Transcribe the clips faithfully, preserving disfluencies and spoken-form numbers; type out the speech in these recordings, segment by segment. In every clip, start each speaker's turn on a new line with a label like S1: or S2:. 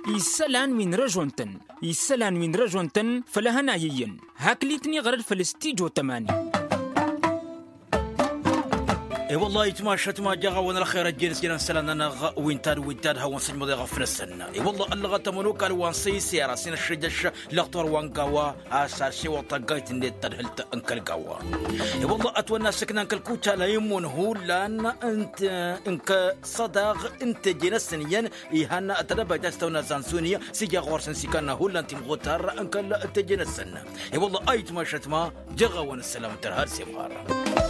S1: يسلان من رجونتن يسلان من رجونتن فلهنايين هاكليتني غير فلستيجو تماني.
S2: اي والله يتماشى ما جا وانا الخير الجنس جنا سلان انا وينتاد وينتاد هو نسج مضي غفر السنه. اي والله اللغه تمنوك الوان سي سياره سين الشجش لقطر وان قوا اسار شي وطقيت اللي تدهلت انكل قوا. اي والله اتونا سكن انكل كوتا لا يمون هو لان انت انك صداغ انت جنسنيا يهنا اتدبا جاستونا زانسونيا سيجا غورسن سيكنا هو انت مغتر انكل انت جنسنا. اي والله اي تماشى ما جا وانا السلام ترهار سي مغاره.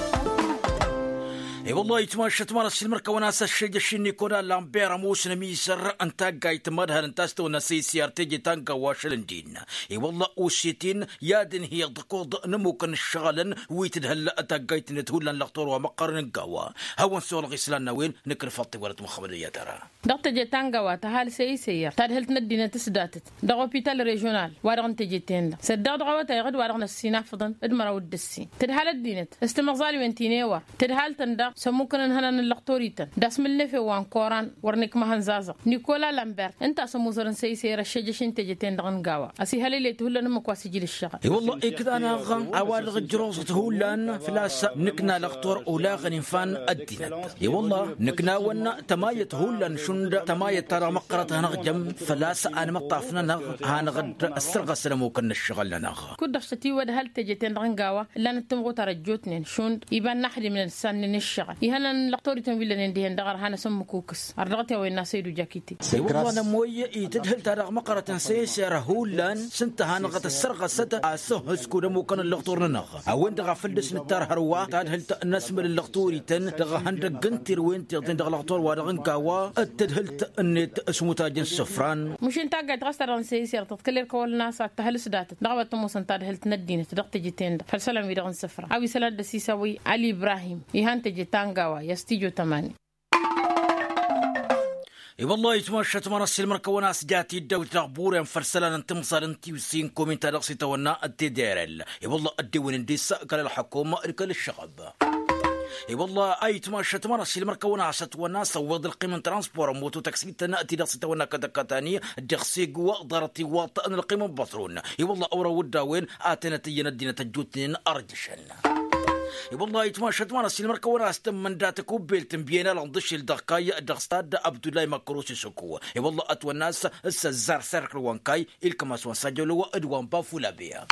S2: اي والله يتماشى تمارس المركه وناس الشيء الشيني كونا لامبير موسن ميسر انت قايت مدهر انت استونا سي سيار تجي تنقى واشلندين. اي والله اوسيتين يادن هي ضقوض نموكن الشغلن ويتدهلا اتقايت نتهولا لقطور ومقرن قوا هون سول غسلان وين نكر فطي ولد مخبريه ترى
S3: دقت جي تنقى تهال سي سيار تدهلت ندينا تسداتت دغ بيتال ريجونال وارغن تجي تين سداد غوتا يغد وارغن السينا فضن ادمر ودسي تدهال الدينت استمغزالي وانتينيوا تدهال تندا سموكن هنن اللقطوريتن داسم اللفي وان كوران ورنك مهن زازا نيكولا لامبرت انت سموزرن سي سي رشجشين تجتين دغن غاوا اسي هلي تهلن مكواسي جيل الشغل.
S2: اي والله كذا انا غن اوالغ جروز تهولان فلاس نكنا لقطور اولا غنفان الدينت. اي والله نكنا ونا تمايه هولان شند تمايه ترى مقرت هنغجم فلاس انا مطافنا نغ هنغد السرغه سلموكن الشغل نغ
S3: كدشتي ود هل تجتين دغن غاوا لان تمغو ترجوتنين شند يبان نحدي من السن الشغل يهنا لقطوري تنبيل ندي هندغر هانا سمكوكس أرغتي وين ناسيدو جاكيتي.
S2: والله أنا موية يتدهل تارغ مقرة سيسير هولان سنت هانغت السرغة ست أسهس كودا ممكن اللقطور نغ أوين دغ فلس نتار هروا تدهل الناس من اللقطوري تن دغ هندق جنتر وين تغدين دغ لقطور وارغن قاوا تدهلت النت اسمه تاجن سفران
S3: مش انت قاعد غستر سيسير تتكلم كل الناس تهل سدات دغبت تموسن تدهلت ندين تدقت جتين فالسلام يدغن سفران أبي سلاد سيساوي علي إبراهيم يهان تجتانغاوا يستيجو تماني.
S2: اي والله يتمشى تمارس المركه وناس جاتي الدوله تغبور ينفرسلان انت مصار انت وسين كومنت رقصي تونا التديرل. اي والله ادي وين دي ساكل الحكومه ركل الشغب. اي والله اي تمشى تمارس المركه وناس وناس وض القيمه ترانسبور موتو تاكسي تناتي رقصي تونا كدكتاني دخسي قوا ضرتي واطن القيمه بطرون. اي والله اورا ودا وين اتنا تينا دينا تجوتين ارجشن. والله يتماشى تمارس المركة وناس تم من داتكو بيلتم بينا لنضش الدقايا دغستاد عبد الله مكروسي سكو. والله اتوا الناس السزار سرك وانكاي الكماس وسجلوا ادوان بافولا بيا.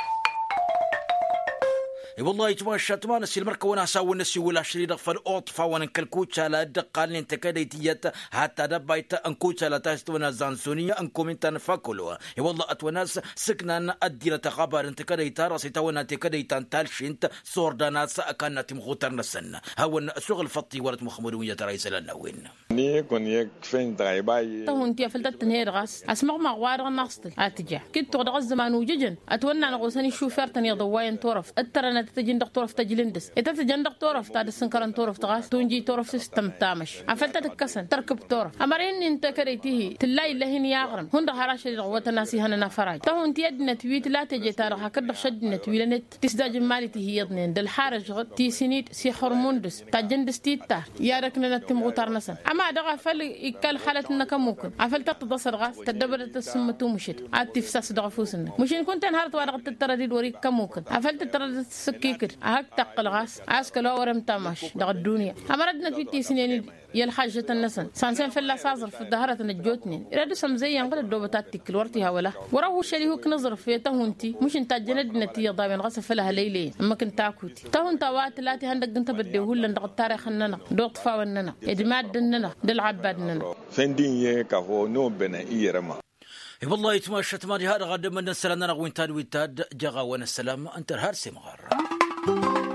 S2: والله يتماشى تمارس المركة وناس ونسي ولا شريد فالأطفا ونكلكوتشا لا دقال انت كديتيات حتى دبايت انكوتشا لا تاستونا زانسونيا انكم انت نفاكلوا. والله اتوا ناس سكنان ادي لتقابر انت كديتا راسي تونا تكديتان تالشنت صور ناس كانت مغوتر نسن هو شغل فطي ورت مخمرون رئيس لنوين
S4: ني كون يك فين درايباي
S3: تو انت فلتت نهير غاس اسمع ما غوار ناقصت اتجاه كنت تغدغ الزمان وججن اتونا نغوسني شوفير تني ضواين طرف اترنا تجين دكتور في تجلندس إذا تجين دكتور في تاد السنكران تورف تغاس تونجي تورف سيستم تامش عفلت تكسن تركب تورف أمرين أنت كريتيه تلاقي لهن يغرم هند هراش الغوات الناس هنا نفراج تهون أنت يدنا تويت لا تجي تارها كده شد نتويل نت تسداج مالي تهي يضنين دل حارج غد تيسينيت سي خرموندس تجندس تيتا يا ركنا نتم غوتار نسن أما دغا فل يكال حالة نكموكن عفلت تتصل غاس تدبرت السمتو مشت عاد تفسس دغفوسن مشين كنت نهارت وارغت الترديد وريك كموكن عفلت الترديد سكيكر أهك تقل غاس عسكلو ورم تامش دغ الدنيا أمردنا تويتي سنين يلحاجة النسن سانسين في الله صازر في الظهرة نجوتنين إرادو سمزي ينقل الدوبتات تكل ورتها ولا وراهو شلي هو كنظر في تهونتي مش انت جند نتي ضايبن غسف لها ليلين اما كنت تاكوتي تهون تاوات لاتي هندق انت بديه لن دغ التاريخ اننا دو طفا اننا ادماد اننا دل عباد اننا
S4: فندين يكافو نو بنا ايرما.
S2: والله يتماشى تماري هذا غدا من السلام وين تاد وين تاد جغا وانا السلام انت هارسي مغار.